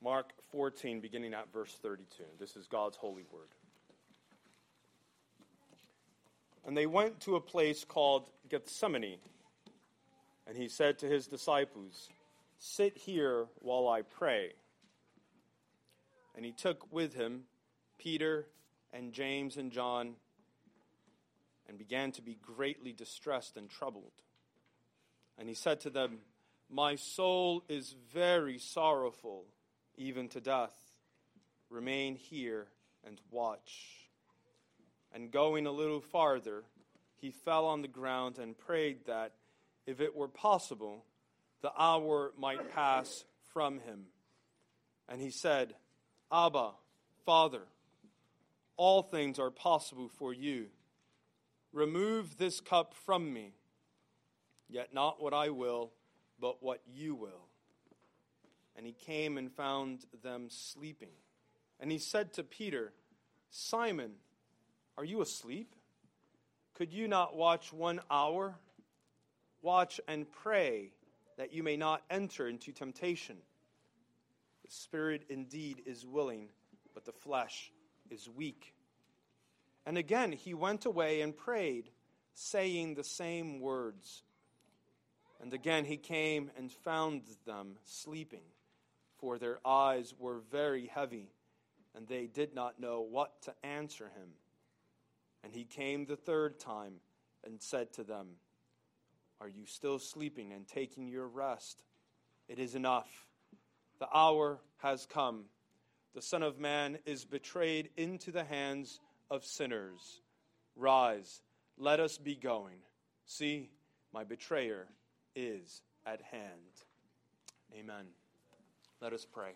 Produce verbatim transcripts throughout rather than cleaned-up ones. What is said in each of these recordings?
Mark fourteen, beginning at verse thirty-two. This is God's holy word. And they went to a place called Gethsemane, and he said to his disciples, "Sit here while I pray." And he took with him Peter and James and John, and began to be greatly distressed and troubled. And he said to them, "My soul is very sorrowful, even to death. Remain here and watch." And going a little farther, he fell on the ground and prayed that, if it were possible, the hour might pass from him. And he said, "Abba, Father, all things are possible for you. Remove this cup from me. Yet not what I will, but what you will." And he came and found them sleeping. And he said to Peter, "Simon, are you asleep? Could you not watch one hour? Watch and pray, that you may not enter into temptation. The spirit indeed is willing, but the flesh is weak." And again he went away and prayed, saying the same words. And again he came and found them sleeping, for their eyes were very heavy, and they did not know what to answer him. And he came the third time and said to them, "Are you still sleeping and taking your rest? It is enough. The hour has come. The Son of Man is betrayed into the hands of sinners. Rise, let us be going. See, my betrayer is at hand." Amen. Let us pray.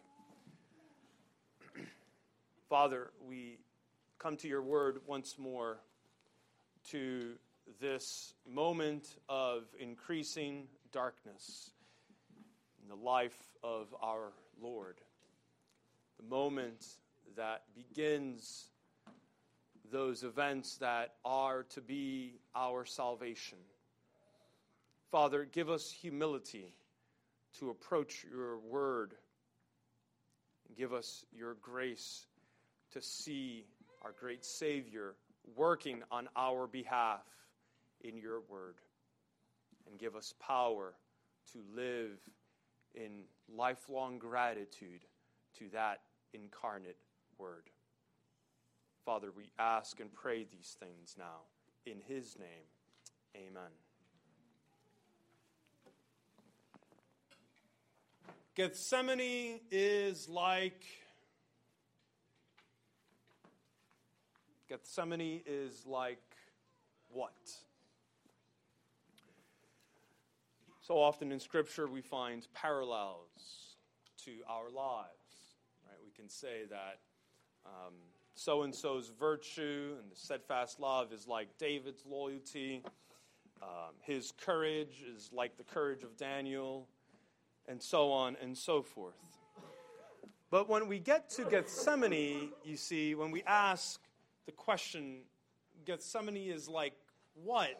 Father, we come to your word once more, to this moment of increasing darkness in the life of our Lord. The moment that begins those events that are to be our salvation. Father, give us humility to approach your word. Give us your grace to see our great Savior working on our behalf in your word. And give us power to live in lifelong gratitude to that incarnate word. Father, we ask and pray these things now. In his name, amen. Gethsemane is like... Gethsemane is like what? So often in Scripture we find parallels to our lives. Right? We can say that um, so-and-so's virtue and the steadfast love is like David's loyalty. Um, his courage is like the courage of Daniel, and so on and so forth. But when we get to Gethsemane, you see, when we ask the question, Gethsemane is like what?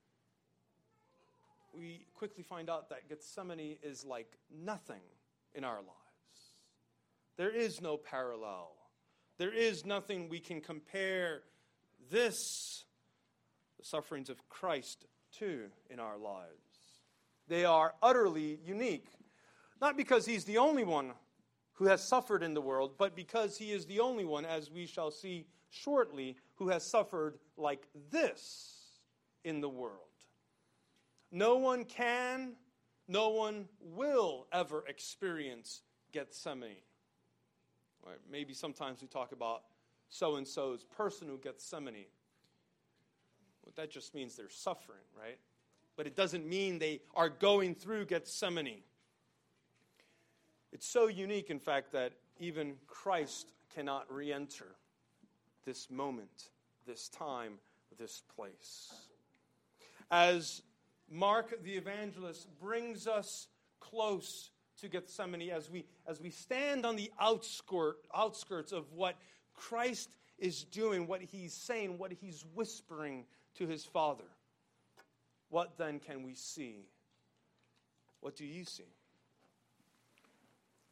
We quickly find out that Gethsemane is like nothing in our lives. There is no parallel. There is nothing we can compare this, the sufferings of Christ, to in our lives. They are utterly unique. Not because he's the only one who has suffered in the world, but because he is the only one, as we shall see shortly, who has suffered like this in the world. No one can, no one will ever experience Gethsemane. Right? Maybe sometimes we talk about so-and-so's personal Gethsemane. Well, that just means they're suffering, right? But it doesn't mean they are going through Gethsemane. It's so unique, in fact, that even Christ cannot re-enter this moment, this time, this place. As Mark the evangelist brings us close to Gethsemane, as we as we stand on the outskirt, outskirts of what Christ is doing, what he's saying, what he's whispering to his Father, what then can we see? What do you see?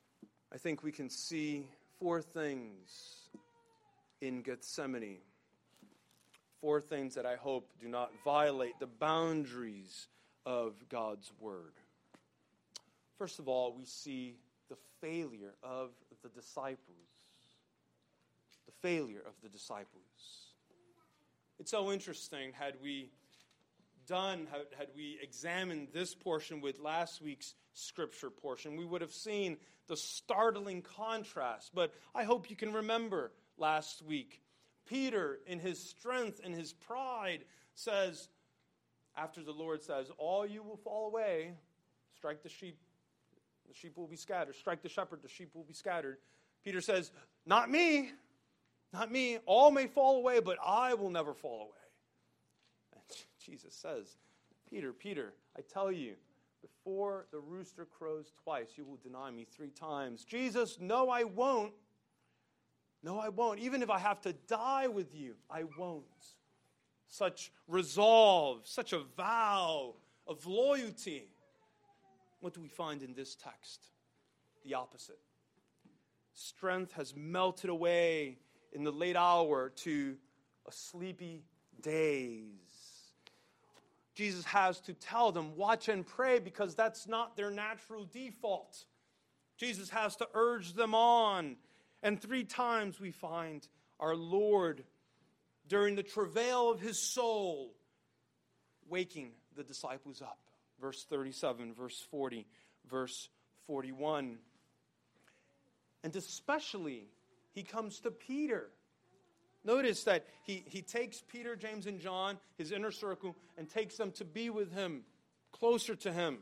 I think we can see four things in Gethsemane. Four things that I hope do not violate the boundaries of God's word. First of all, we see the failure of the disciples. The failure of the disciples. It's so interesting, had we done, had, had we examined this portion with last week's scripture portion, we would have seen the startling contrast. But I hope you can remember last week. Peter, in his strength and his pride, says, after the Lord says, all you will fall away, strike the sheep, the sheep will be scattered. Strike the shepherd, the sheep will be scattered. Peter says, not me, not me. All may fall away, but I will never fall away. And Jesus says, Peter, Peter, I tell you, before the rooster crows twice, you will deny me three times. Jesus, no, I won't. No, I won't. Even if I have to die with you, I won't. Such resolve, such a vow of loyalty. What do we find in this text? The opposite. Strength has melted away in the late hour to a sleepy daze. Jesus has to tell them, watch and pray, because that's not their natural default. Jesus has to urge them on. And three times we find our Lord, during the travail of his soul, waking the disciples up. Verse thirty-seven, verse forty, verse forty-one. And especially, he comes to Peter. Notice that he, he takes Peter, James, and John, his inner circle, and takes them to be with him, closer to him.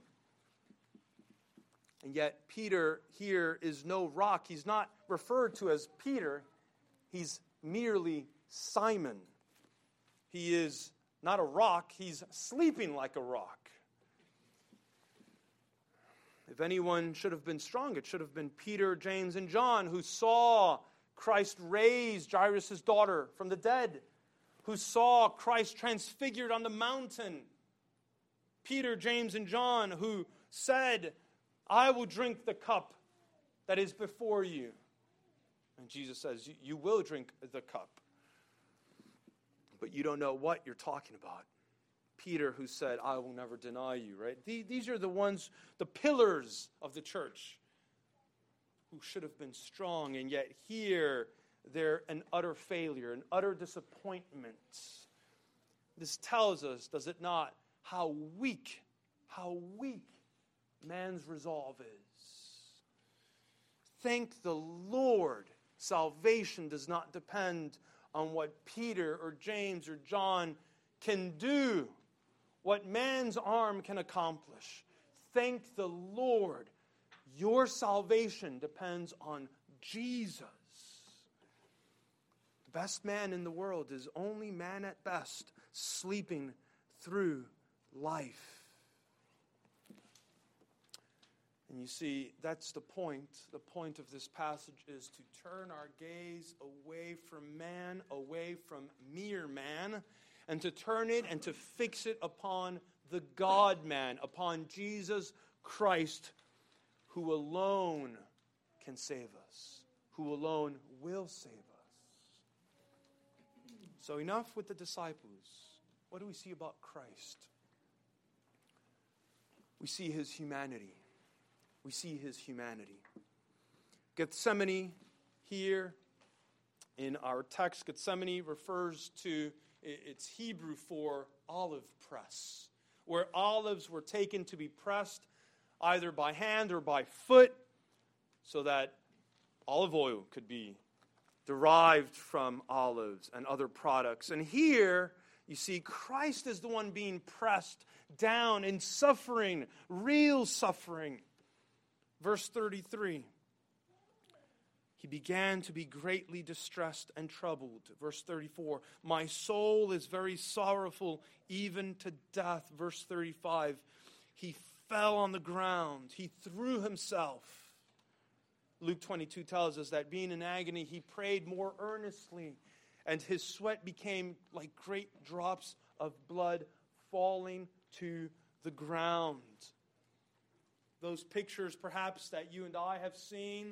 And yet, Peter here is no rock. He's not referred to as Peter. He's merely Simon. He is not a rock. He's sleeping like a rock. If anyone should have been strong, it should have been Peter, James, and John, who saw Christ raise Jairus' daughter from the dead, who saw Christ transfigured on the mountain. Peter, James, and John, who said, I will drink the cup that is before you. And Jesus says, you will drink the cup. But you don't know what you're talking about. Peter, who said, I will never deny you, right? These are the ones, the pillars of the church, who should have been strong, and yet here they're an utter failure, an utter disappointment. This tells us, does it not, how weak, how weak man's resolve is. Thank the Lord, salvation does not depend on what Peter or James or John can do, what man's arm can accomplish. Thank the Lord, your salvation depends on Jesus. The best man in the world is only man at best, sleeping through life. And you see, that's the point. The point of this passage is to turn our gaze away from man, away from mere man, and to turn it and to fix it upon the God-man, upon Jesus Christ, who alone can save us, who alone will save us. So enough with the disciples. What do we see about Christ? We see his humanity. We see his humanity. Gethsemane here in our text, Gethsemane refers to, it's Hebrew for olive press, where olives were taken to be pressed either by hand or by foot so that olive oil could be derived from olives and other products. And here you see Christ is the one being pressed down in suffering, real suffering. Verse thirty-three, he began to be greatly distressed and troubled. Verse thirty-four, my soul is very sorrowful, even to death. Verse thirty-five, he fell on the ground. He threw himself. Luke twenty-two tells us that being in agony, he prayed more earnestly, and his sweat became like great drops of blood falling to the ground. Those pictures perhaps that you and I have seen,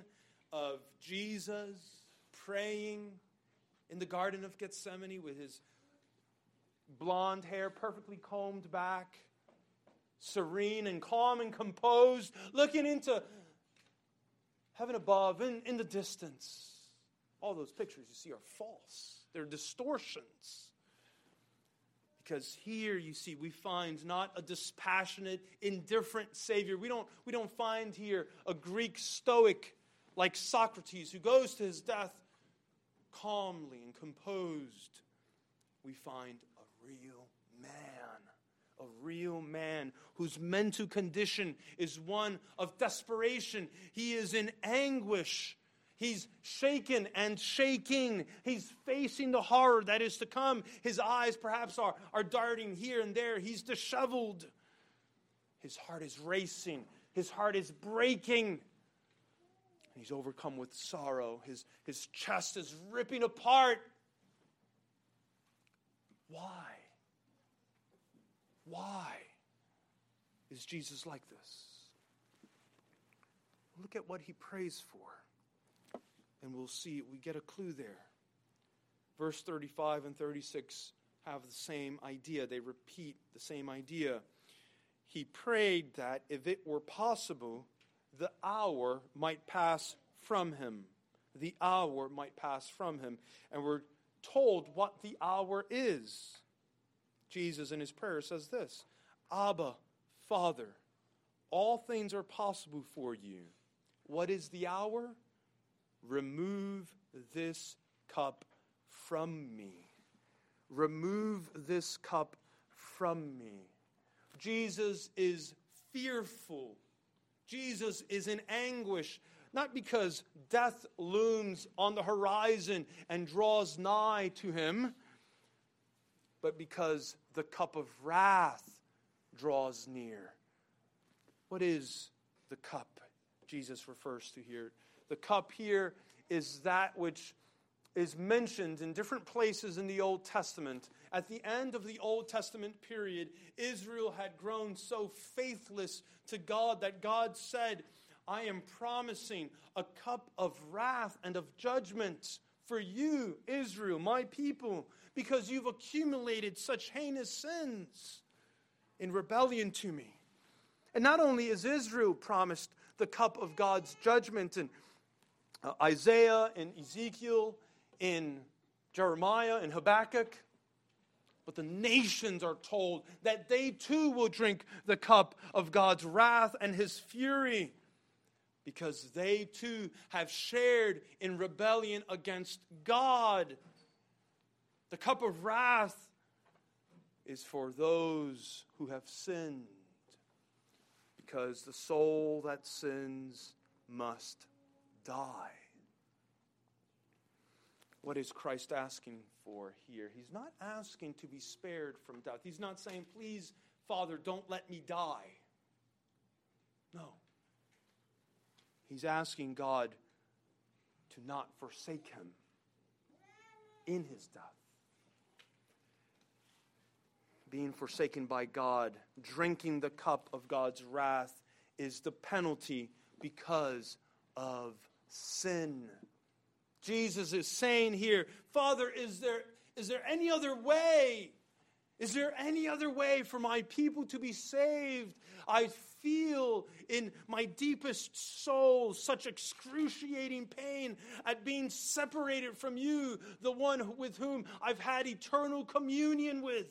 of Jesus praying in the Garden of Gethsemane with his blonde hair perfectly combed back, serene and calm and composed, looking into heaven above and in the distance. All those pictures you see are false. They're distortions. Because here, you see, we find not a dispassionate, indifferent Savior. We don't, we don't find here a Greek stoic like Socrates who goes to his death calmly and composed. We find a real man. A real man whose mental condition is one of desperation. He is in anguish. He's shaken and shaking. He's facing the horror that is to come. His eyes perhaps are, are darting here and there. He's disheveled. His heart is racing. His heart is breaking. And he's overcome with sorrow. His, his chest is ripping apart. Why? Why is Jesus like this? Look at what he prays for. And we'll see, we get a clue there. Verse thirty-five and thirty-six have the same idea. They repeat the same idea. He prayed that if it were possible, the hour might pass from him. The hour might pass from him. And we're told what the hour is. Jesus in his prayer says this, Abba, Father, all things are possible for you. What is the hour? Remove this cup from me. Remove this cup from me. Jesus is fearful. Jesus is in anguish, not because death looms on the horizon and draws nigh to him, but because the cup of wrath draws near. What is the cup Jesus refers to here? The cup here is that which is mentioned in different places in the Old Testament. At the end of the Old Testament period, Israel had grown so faithless to God that God said, I am promising a cup of wrath and of judgment for you, Israel, my people, because you've accumulated such heinous sins in rebellion to me. And not only is Israel promised the cup of God's judgment in uh, Isaiah and Ezekiel, in Jeremiah and Habakkuk, but the nations are told that they too will drink the cup of God's wrath and his fury, because they too have shared in rebellion against God. The cup of wrath is for those who have sinned, because the soul that sins must die. What is Christ asking for here? He's not asking to be spared from death. He's not saying, please, Father, don't let me die. No. He's asking God to not forsake him in his death. Being forsaken by God, drinking the cup of God's wrath, is the penalty because of sin. Jesus is saying here, Father, is there, is there any other way? Is there any other way for my people to be saved? I feel in my deepest soul such excruciating pain at being separated from you, the one with whom I've had eternal communion with.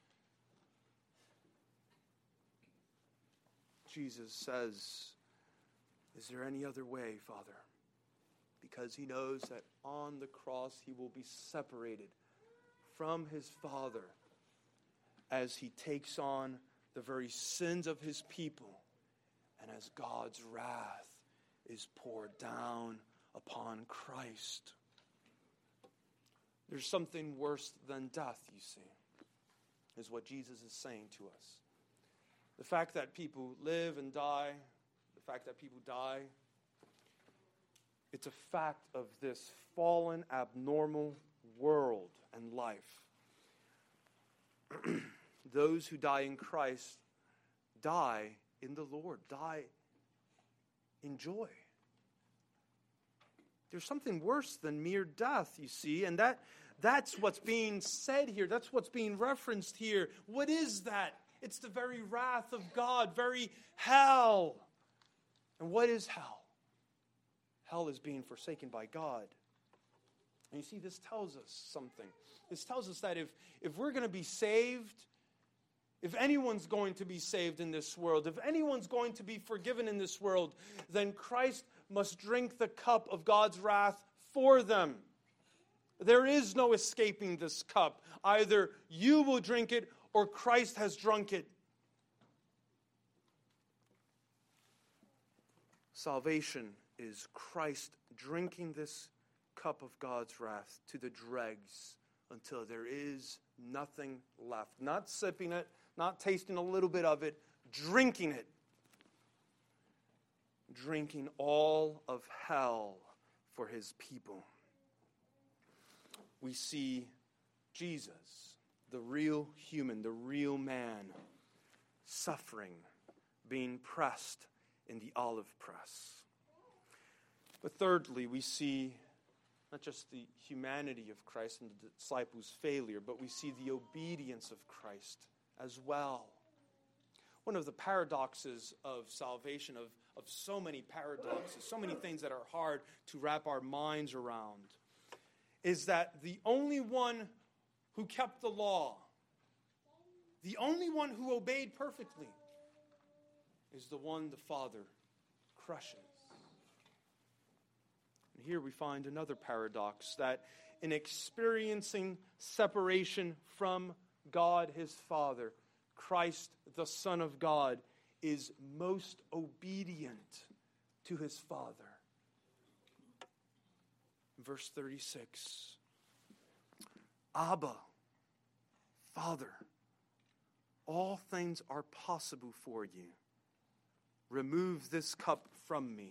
Jesus says, is there any other way, Father? Because he knows that on the cross he will be separated from his Father as he takes on the very sins of his people and as God's wrath is poured down upon Christ. There's something worse than death, you see, is what Jesus is saying to us. The fact that people live and die, the fact that people die, it's a fact of this fallen, abnormal world and life. Those who die in Christ die in the Lord, die in joy. There's something worse than mere death, you see, and that that's what's being said here. That's what's being referenced here. What is that? It's the very wrath of God, very hell. And what is hell? Hell is being forsaken by God. And you see, this tells us something. This tells us that if, if we're going to be saved, if anyone's going to be saved in this world, if anyone's going to be forgiven in this world, then Christ must drink the cup of God's wrath for them. There is no escaping this cup. Either you will drink it or Christ has drunk it. Salvation is Christ drinking this cup of God's wrath to the dregs until there is nothing left. Not sipping it, not tasting a little bit of it, drinking it. Drinking all of hell for his people. We see Jesus, the real human, the real man, suffering, being pressed in the olive press. But thirdly, we see not just the humanity of Christ and the disciples' failure, but we see the obedience of Christ as well. One of the paradoxes of salvation, of, of so many paradoxes, so many things that are hard to wrap our minds around, is that the only one who kept the law, the only one who obeyed perfectly, is the one the Father crushes. And here we find another paradox, that in experiencing separation from God his Father, Christ, the Son of God, is most obedient to his Father. Verse thirty-six. Abba, Father, all things are possible for you. Remove this cup from me.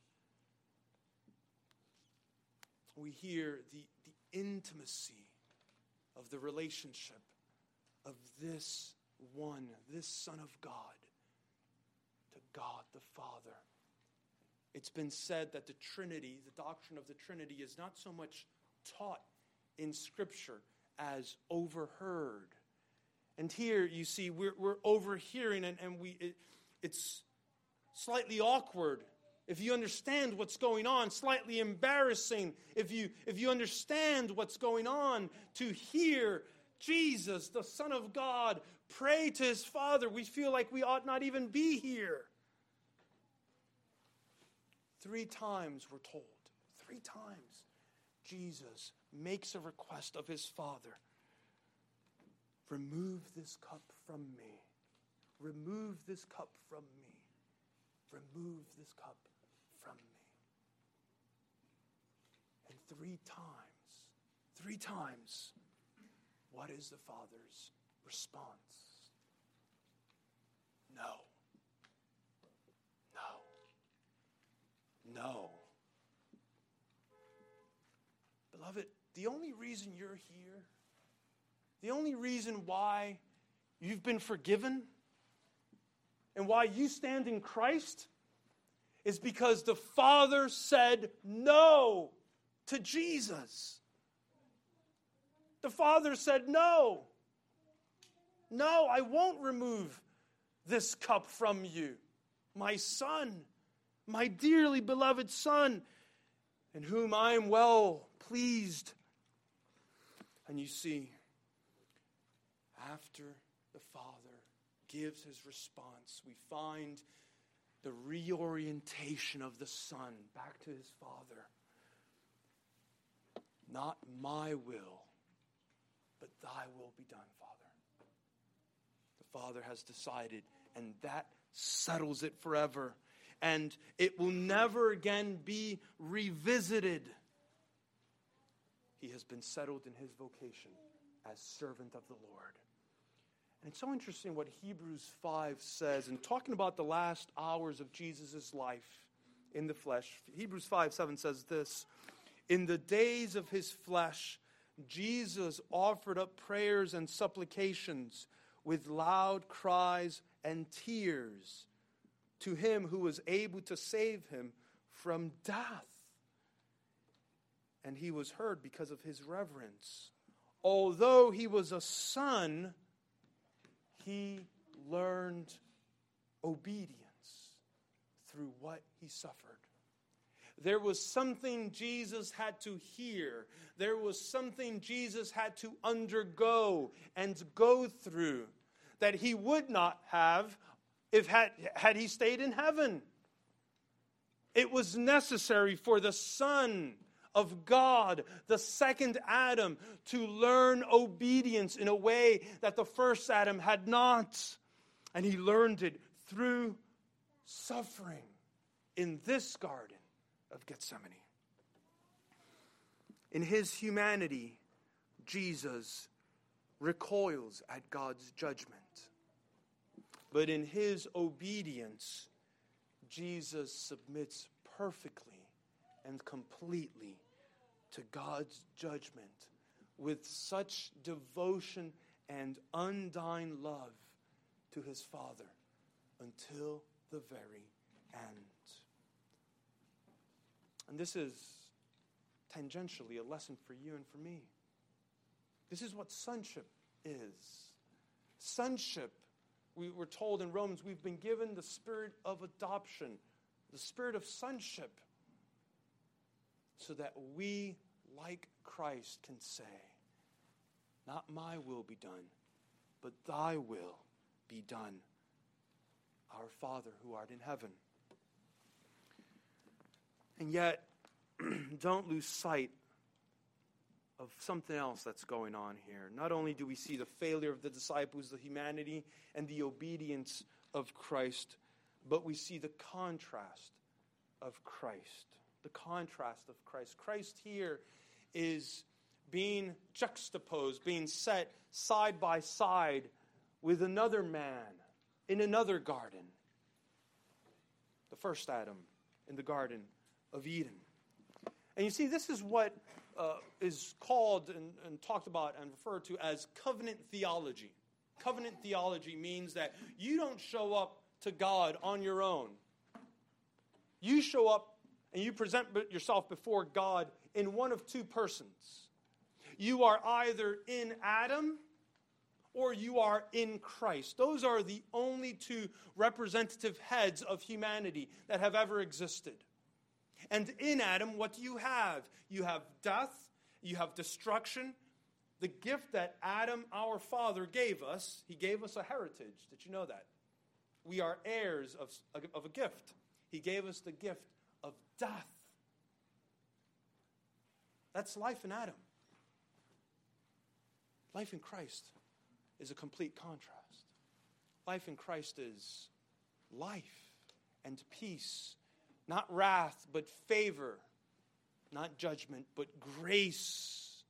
We hear the, the intimacy of the relationship of this one, this Son of God, to God the Father. It's been said that the Trinity, the doctrine of the Trinity, is not so much taught in Scripture as overheard. And here, you see, we're, we're overhearing, and, and we it, it's slightly awkward if you understand what's going on, slightly embarrassing if you, if you understand what's going on, to hear Jesus, the Son of God, pray to his Father. We feel like we ought not even be here. Three times we're told, three times, Jesus makes a request of his Father. Remove this cup from me. Remove this cup from me. Remove this cup from me. And three times, three times, what is the Father's response? No. No. No. Beloved, the only reason you're here, the only reason why you've been forgiven and why you stand in Christ is because the Father said no to Jesus. The Father said, no. No, I won't remove this cup from you. My Son, my dearly beloved Son, in whom I am well pleased. And you see, after the Father gives his response, we find the reorientation of the Son back to his Father. Not my will, but thy will be done, Father. The Father has decided, and that settles it forever. And it will never again be revisited. He has been settled in his vocation as servant of the Lord. And it's so interesting what Hebrews five says, in talking about the last hours of Jesus' life in the flesh. Hebrews five seven says this: in the days of his flesh, Jesus offered up prayers and supplications with loud cries and tears to him who was able to save him from death. and he was heard because of his reverence. Although he was a son, he learned obedience through what he suffered. There was something Jesus had to hear. There was something Jesus had to undergo and go through that he would not have if had, had he stayed in heaven. It was necessary for the Son of God, the second Adam, to learn obedience in a way that the first Adam had not. And he learned it through suffering in this garden of Gethsemane. In his humanity, Jesus recoils at God's judgment. But in his obedience, Jesus submits perfectly and completely to God's judgment with such devotion and undying love to his Father until the very end. And this is tangentially a lesson for you and for me. This is what sonship is. Sonship, we were told in Romans, we've been given the spirit of adoption, the spirit of sonship, so that we, like Christ, can say, not my will be done, but thy will be done, our Father who art in heaven. And yet, don't lose sight of something else that's going on here. Not only do we see the failure of the disciples, the humanity, and the obedience of Christ, but we see the contrast of Christ. The contrast of Christ. Christ here is being juxtaposed, being set side by side with another man in another garden. The first Adam in the Garden of Eden. And you see, this is what uh, is called and, and talked about and referred to as covenant theology. Covenant theology means that you don't show up to God on your own. You show up and you present yourself before God in one of two persons. You are either in Adam or you are in Christ. Those are the only two representative heads of humanity that have ever existed. And in Adam, what do you have? You have death, you have destruction. The gift that Adam, our father, gave us, he gave us a heritage. Did you know that? We are heirs of, of a gift. He gave us the gift of death. That's life in Adam. Life in Christ is a complete contrast. Life in Christ is life and peace. Not wrath, but favor. Not judgment, but grace.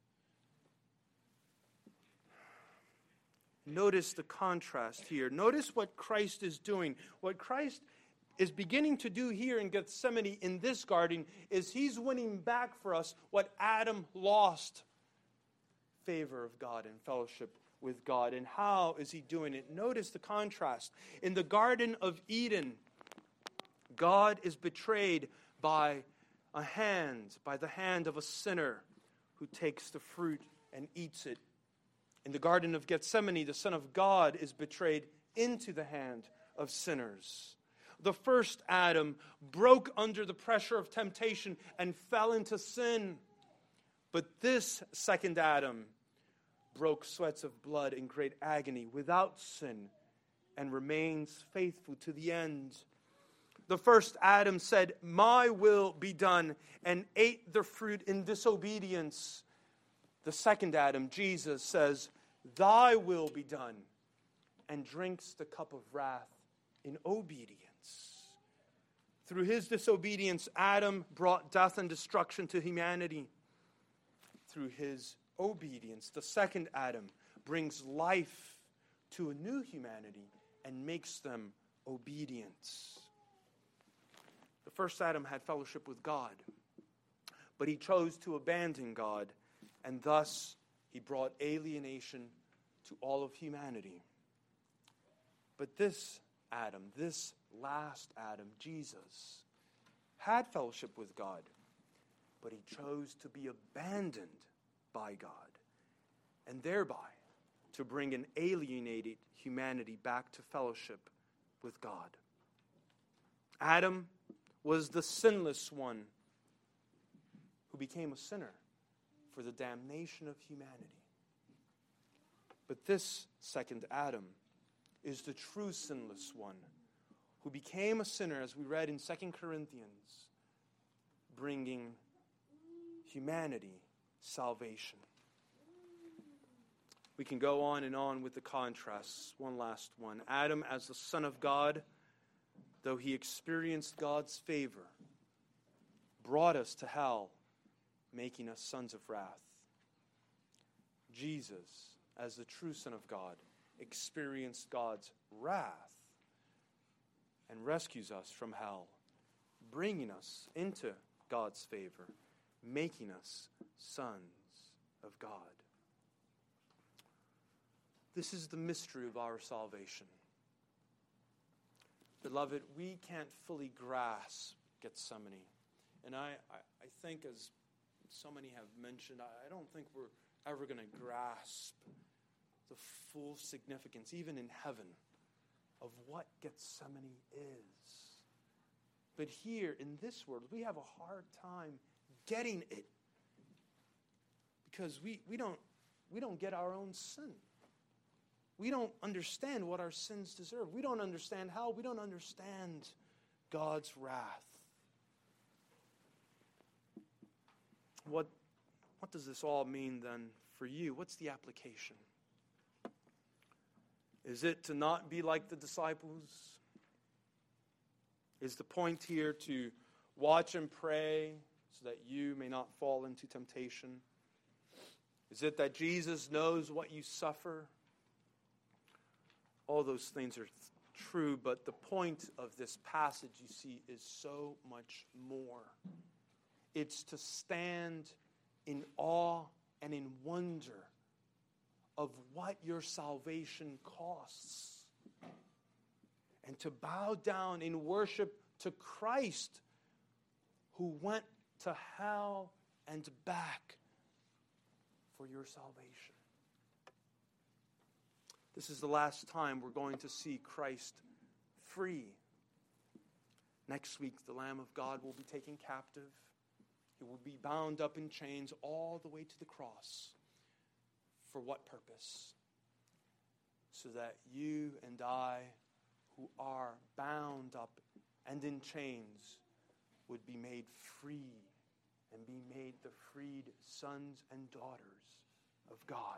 Notice the contrast here. Notice what Christ is doing. What Christ is beginning to do here in Gethsemane in this garden is he's winning back for us what Adam lost. Favor of God and fellowship with God. And how is he doing it? Notice the contrast. In the Garden of Eden, God is betrayed by a hand, by the hand of a sinner who takes the fruit and eats it. In the Garden of Gethsemane, the Son of God is betrayed into the hand of sinners. The first Adam broke under the pressure of temptation and fell into sin. But this second Adam broke sweats of blood in great agony without sin and remains faithful to the end. The first Adam said, "My will be done," and ate the fruit in disobedience. The second Adam, Jesus, says, "Thy will be done," and drinks the cup of wrath in obedience. Through his disobedience, Adam brought death and destruction to humanity. Through his obedience, the second Adam brings life to a new humanity and makes them obedient. The first Adam had fellowship with God, but he chose to abandon God, and thus he brought alienation to all of humanity. But this Adam, this last Adam, Jesus, had fellowship with God, but he chose to be abandoned by God, and thereby to bring an alienated humanity back to fellowship with God. Adam was the sinless one who became a sinner for the damnation of humanity. But this second Adam is the true sinless one who became a sinner, as we read in Second Corinthians, bringing humanity salvation. We can go on and on with the contrasts. One last one. Adam, as the Son of God, though he experienced God's favor, brought us to hell, making us sons of wrath. Jesus, as the true Son of God, experienced God's wrath and rescues us from hell, bringing us into God's favor, making us sons of God. This is the mystery of our salvation. Beloved, we can't fully grasp Gethsemane. And I, I, I think, as so many have mentioned, I, I don't think we're ever going to grasp the full significance, even in heaven, of what Gethsemane is. But here, in this world, we have a hard time getting it because we, we, don't, we don't get our own sin. We don't understand what our sins deserve. We don't understand hell. We don't understand God's wrath. What, what does this all mean then for you? What's the application? Is it to not be like the disciples? Is the point here to watch and pray so that you may not fall into temptation? Is it that Jesus knows what you suffer? All those things are th- true, but the point of this passage, you see, is so much more. It's to stand in awe and in wonder of what your salvation costs, and to bow down in worship to Christ, who went to hell and back for your salvation. This is the last time we're going to see Christ free. Next week, the Lamb of God will be taken captive. He will be bound up in chains all the way to the cross. For what purpose? So that you and I, who are bound up and in chains, would be made free and be made the freed sons and daughters of God.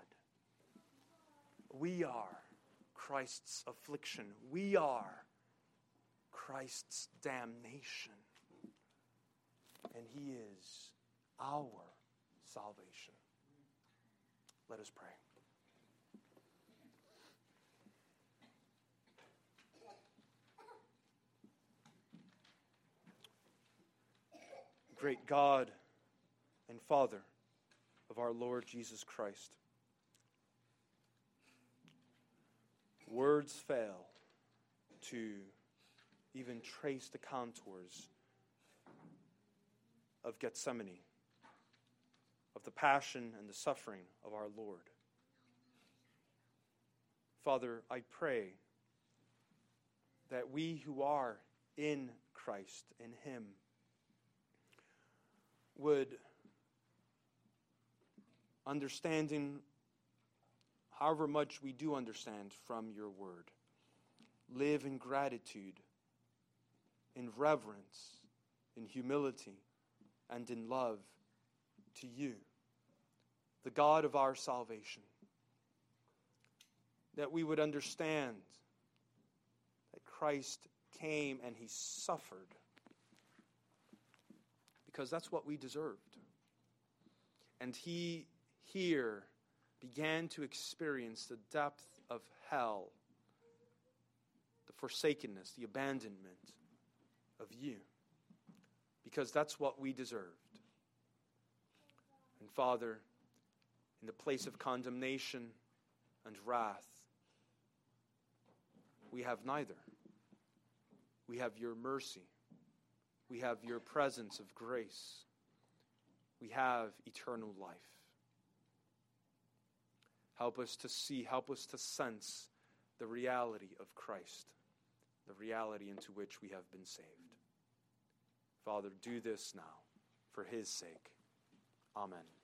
We are Christ's affliction. We are Christ's damnation. And he is our salvation. Let us pray. Great God and Father of our Lord Jesus Christ, words fail to even trace the contours of Gethsemane, of the passion and the suffering of our Lord. Father, I pray that we who are in Christ, in him, would, understanding however much we do understand from your word, live in gratitude, in reverence, in humility, and in love to you, the God of our salvation. That we would understand that Christ came and he suffered because that's what we deserved. And he here began to experience the depth of hell, the forsakenness, the abandonment of you, because that's what we deserved. And Father, in the place of condemnation and wrath, we have neither. We have your mercy. We have your presence of grace. we have eternal life. Help us to see, help us to sense the reality of Christ, the reality into which we have been saved. Father, do this now for his sake. Amen.